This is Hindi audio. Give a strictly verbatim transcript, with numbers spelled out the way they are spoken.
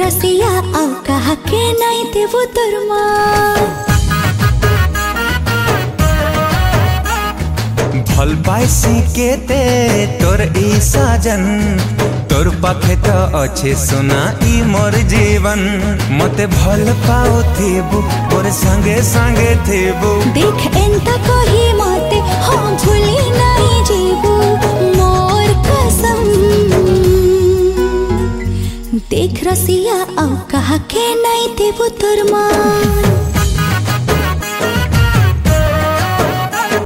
रसिया आउ कहा के नहीं देबू तोर मान। भल पाइसी के ते तोर ई साजन, तोर पाखे तो अच्छे सुना ई मोर जीवन। मते भल पाओ थेबू और संगे संगे थेबू। देख एंता कही मते हम भूली नहीं जीबू मोर कसम। देख रसिया आउ कहा के नहीं देबू तोर मान।